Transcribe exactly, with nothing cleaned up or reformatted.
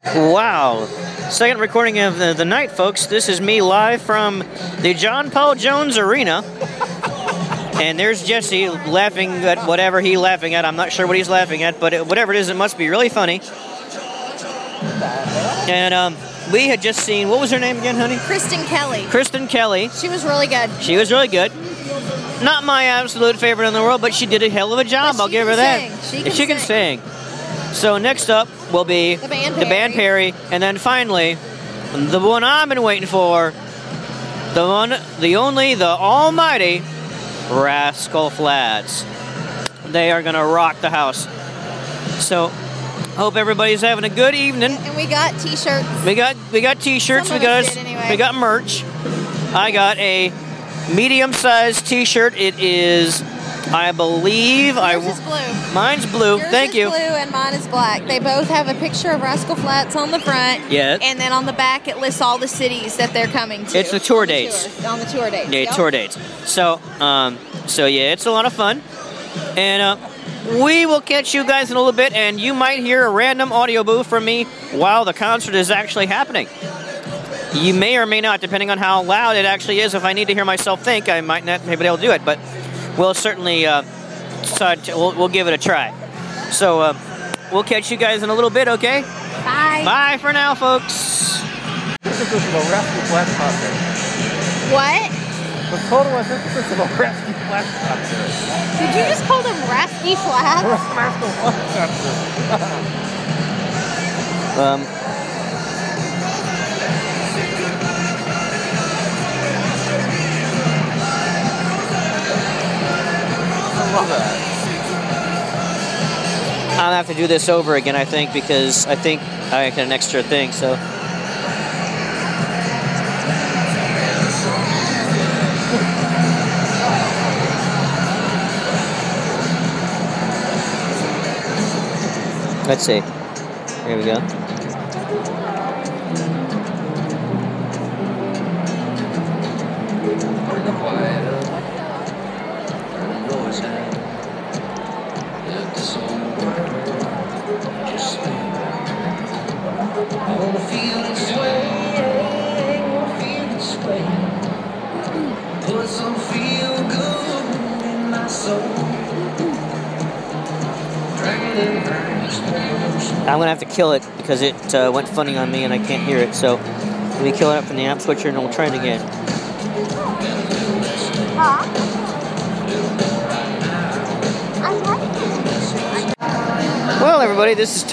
Wow. Second recording of the, the night, folks. This is me live from the John Paul Jones Arena. And there's Jesse laughing at whatever he's laughing at. I'm not sure what he's laughing at, but it, whatever it is, it must be really funny. And um, we had just seen, what was her name again, honey? Kristen Kelly. Kristen Kelly. She was really good. She was really good. Not my absolute favorite in the world, but she did a hell of a job. I'll give her that. Sing. She can, she can sing. sing. So next up will be the band, the band Perry, and then finally, the one I've been waiting for, the one, the only, the almighty Rascal Flatts. They are gonna rock the house. So, hope everybody's having a good evening. And we got T-shirts. We got we got T-shirts. We got anyway. we got merch. I got a medium-sized T-shirt. It is, I believe, Yours I. is blue. Mine's blue. Yours Thank is you. Blue and mine is black. They both have a picture of Rascal Flatts on the front. Yes. And then on the back, it lists all the cities that they're coming to. It's the tour on the dates. Tour, on the tour dates. Yeah, yep. tour dates. So, um, so yeah, it's a lot of fun, and uh, we will catch you guys in a little bit, and you might hear a random audio boo from me while the concert is actually happening. You may or may not, depending on how loud it actually is. If I need to hear myself think, I might not be able to do it, but we'll certainly uh, decide to, we'll, we'll give it a try. So uh, we'll catch you guys in a little bit, okay? Bye. Bye for now, folks. This is a Rascal Flatts concert. What? The total antithesis of a Rascal Flatts concert. Did you just call them Rascal Flatts? Rascal Flatts concert. Um. I love that. I'll have to do this over again, I think, because I think I got an extra thing, so. Let's see. Here we go. I'm gonna have to kill it because it uh, went funny on me and I can't hear it. So let me kill it up from the amp switcher and we'll try it again. Huh? Well, everybody, this is